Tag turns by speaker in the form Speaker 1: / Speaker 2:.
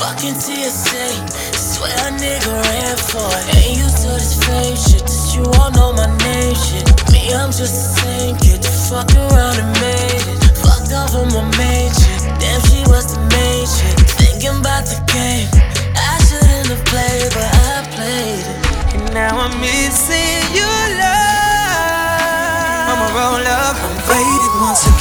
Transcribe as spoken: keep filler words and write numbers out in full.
Speaker 1: Fucking T S A, swear a nigga ran for it. Ain't used to this fame shit, that you all know my name shit. Me, I'm just the same kid that fucked around and made it. Fucked off on my main chick, damn she was the main chick. Thinking about the game, I shouldn't have played, but I played it. And now I'm missing your love. I'ma roll up, I'm faded once again.